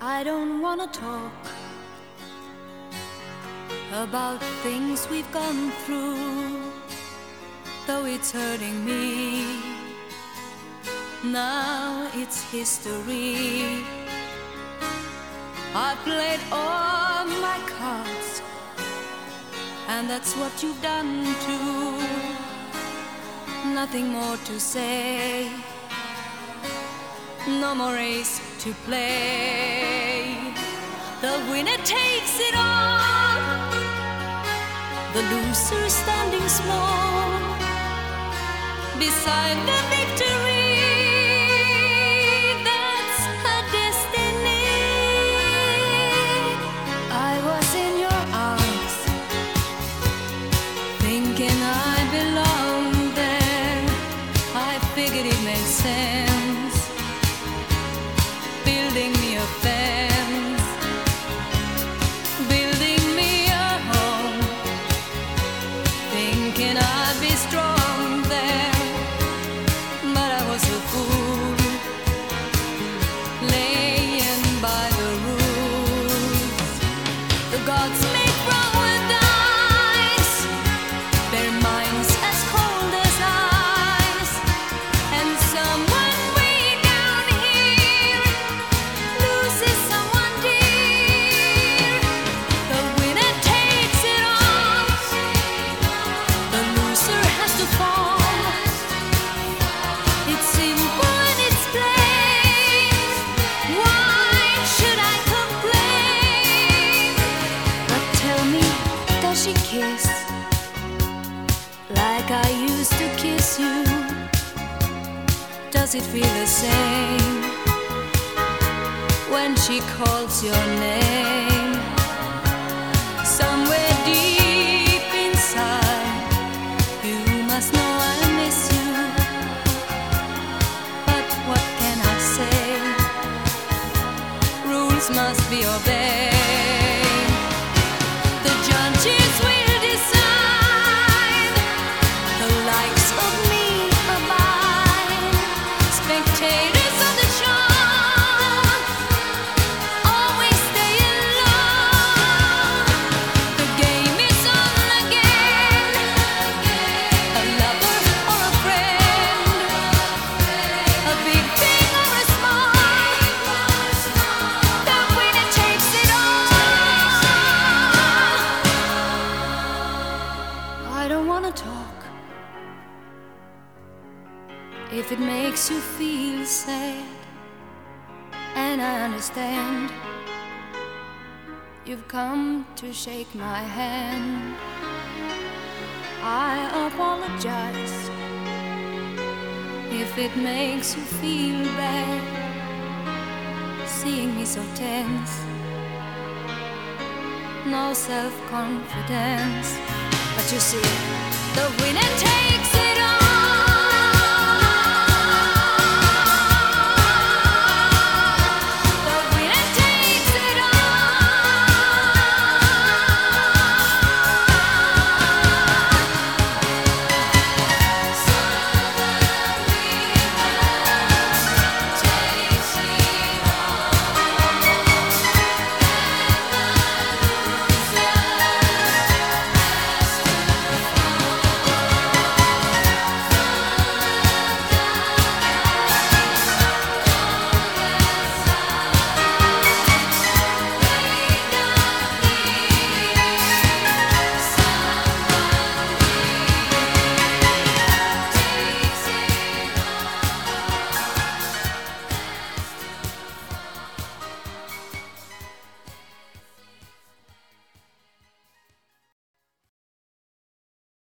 I don't wanna talk about things we've gone through, though it's hurting me. Now it's history. I played all my cards, and that's what you've done too. Nothing more to say, no more race to play. The winner takes it all, the loser standing small beside the victory. That's her destiny. I was in your arms, thinking I belonged there. I figured it made sense, building me a fence, building me a home, thinking I'd be strong there. But I was a fool, laying by the rules. The gods make wrong with ice, their minds as cold as ice. And someone way down here loses someone dear. The winner takes it all, the loser has to fall. It's simple and it's plain. Why should I complain? But tell me, does she kiss like I used to kiss you? Does it feel the same when she calls your name? Somewhere deep inside, you must know I miss you. But what can I say? Rules must be obeyed. The judges will decide, the likes of me abide. Spectators of the show always stay alone. The game is on again, a lover or a friend, a big thing or a small, the winner takes it all. I don't wanna talk if it makes you feel sad, and I understand. You've come to shake my hand. I apologize if it makes you feel bad, seeing me so tense, no self-confidence. But you see, the winner takes it